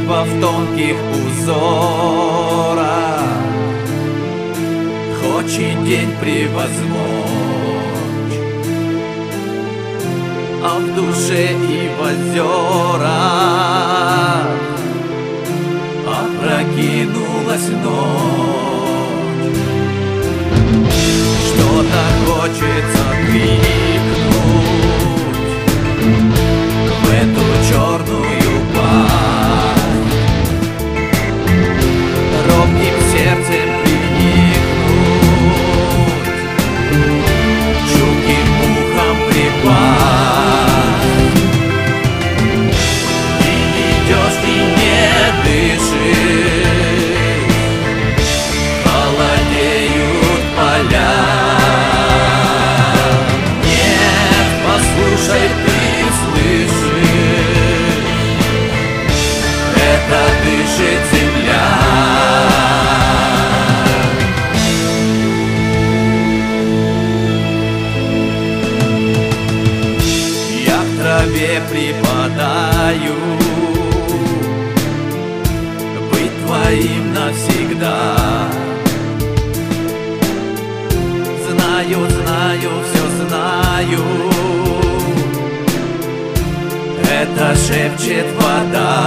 небо в тонких узорах хочет день превозмочь, а в душе и в озерах опрокинулась ночь. Что-то хочется крикнуть в эту черную пасть, робким сердцем приникнуть, чутким ухом припасть. И идешь, и не дышишь, холодеют поля. Нет, послушай, ты слышишь, это дышит земля. Я к траве припадаю, быть твоим навсегда. Знаю, знаю, все знаю, это шепчет вода.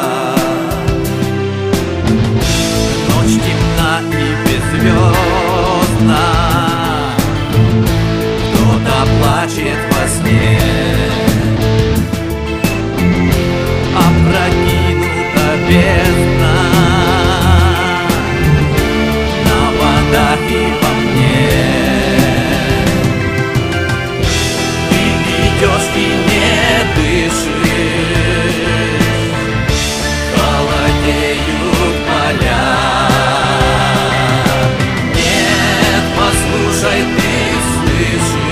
Ночь темна и беззвездна, кто-то плачет во сне. Опрокинута бездна на водах и во мне. Ты идешь и не дышишь, холодеют поля. Нет, послушай, ты слышишь,